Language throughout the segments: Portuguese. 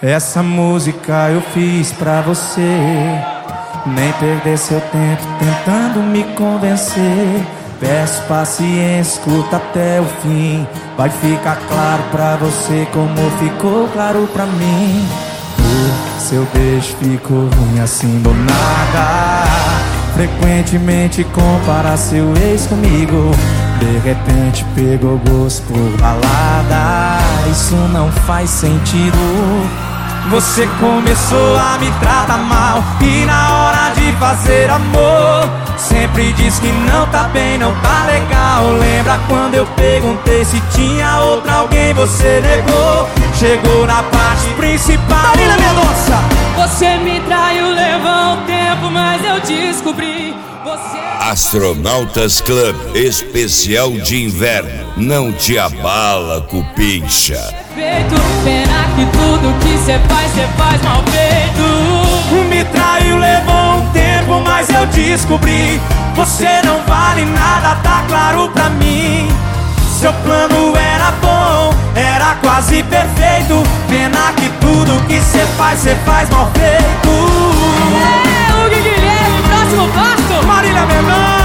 Essa música eu fiz pra você. Nem perder seu tempo tentando me convencer. Peço paciência, escuta até o fim. Vai ficar claro pra você como ficou claro pra mim. Seu beijo ficou ruim assim do nada. Frequentemente compara seu ex comigo. De repente pegou gosto por balada. Isso não faz sentido. Você começou a me tratar mal e na hora de fazer amor sempre diz que não tá bem, não tá legal. Lembra quando eu perguntei se tinha outra alguém, você negou. Chegou na parte principal. Marília Mendonça! Você me traiu, levou um tempo, mas eu descobri. Astronautas Club Especial de Inverno. Não te abala, cupincha. Feito, pena que tudo que cê faz mal feito. Me traiu, levou um tempo, mas eu descobri. Você não vale nada, tá claro pra mim. Seu plano era bom, era quase perfeito. Pena que tudo que cê faz mal feito. É, Hugo Guilherme, próximo passo, Marília Mendonça.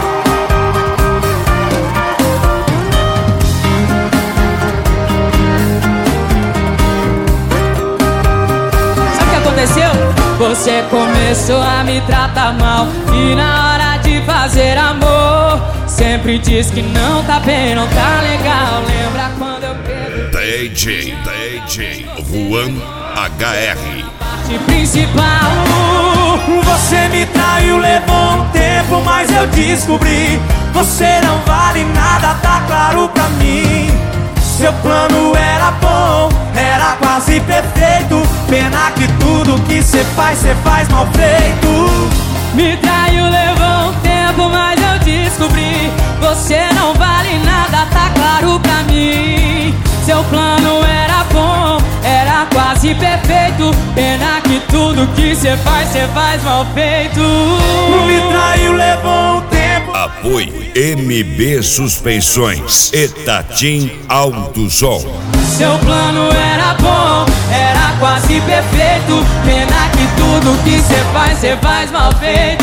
Você começou a me tratar mal e na hora de fazer amor sempre diz que não tá bem, não tá legal. Lembra quando eu perguntei? DJ Juan HR. Parte principal. Você me traiu, levou um tempo, mas eu descobri. Você não vale nada, tá claro pra mim. Seu plano era bom, era quase perfeito. Pena que tudo que cê faz mal feito. Me traiu, levou um tempo, mas eu descobri. Você não vale nada, tá claro pra mim. Seu plano era bom, era quase perfeito. Pena que tudo que cê faz mal feito. Me traiu, levou um tempo. Apoio MB Suspensões e Tatim Autosol. Seu plano era bom, era quase perfeito. Pena que tudo que cê faz mal feito.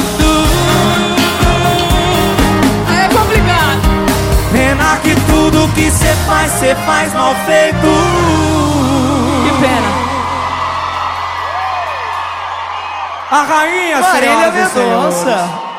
É complicado. Pena que tudo que cê faz mal feito. Que pena. A rainha, Marília Mendonça.